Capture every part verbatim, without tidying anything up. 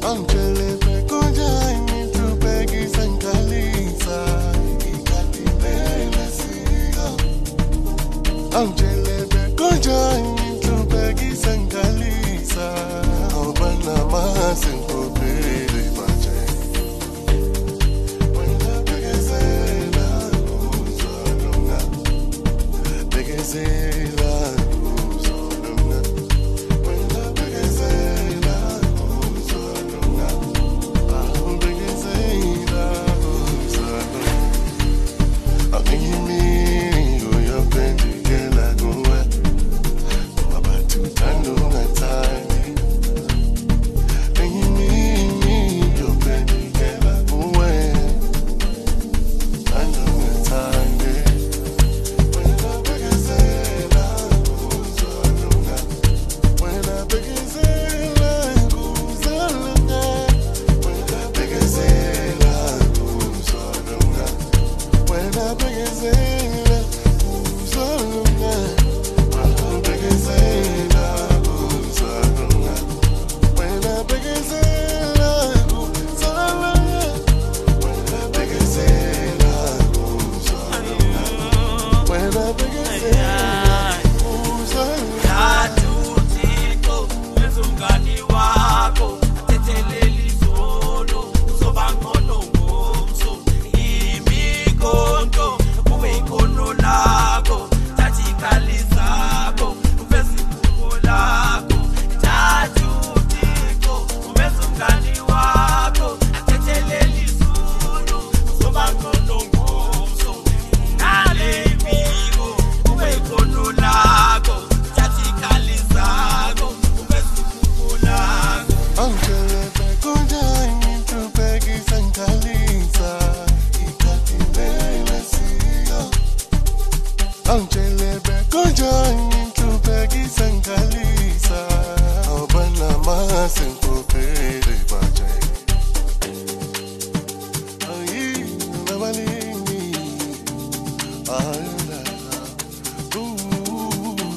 Angele Bekoja into Peggy Sankalisa. Angele Bekoja into Peggy Sankalisa. Obana Masenko Pele Bache. When the Begezela Uzolunga. Begezela Uzolunga. When the Begezela Uzolunga. Ah, Begezela Uzolunga. I think me, you your friend. Angele Bekoja into Peggy Sankalisa. Obana Masenko Pele Bache. Ayi, Nabalini. Ayala. Ooh.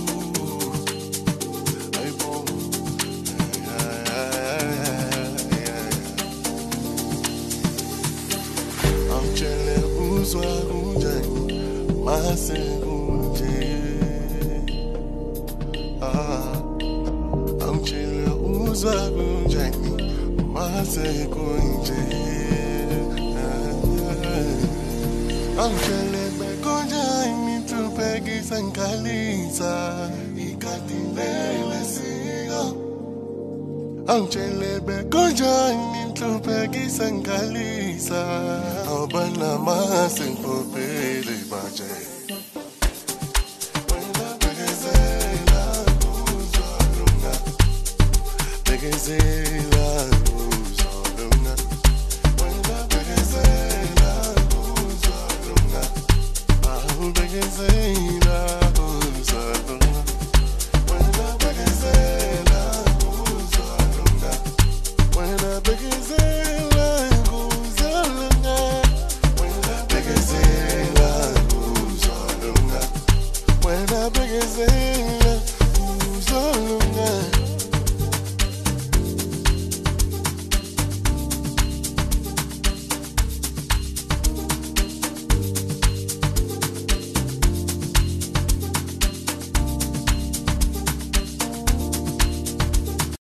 Ay, boom. Angele Uzwa Unjani. Masenko. Angele Uzwa Unjani. Masenko. Angele Bekoja into Peggy Sankalisa. Ikatindele sigo. Angele Bekoja into Peggy Sankalisa. Obana Masenko Pele Bache. Begezela Uzolunga. When the Begezela Uzolunga. Ah, Begezela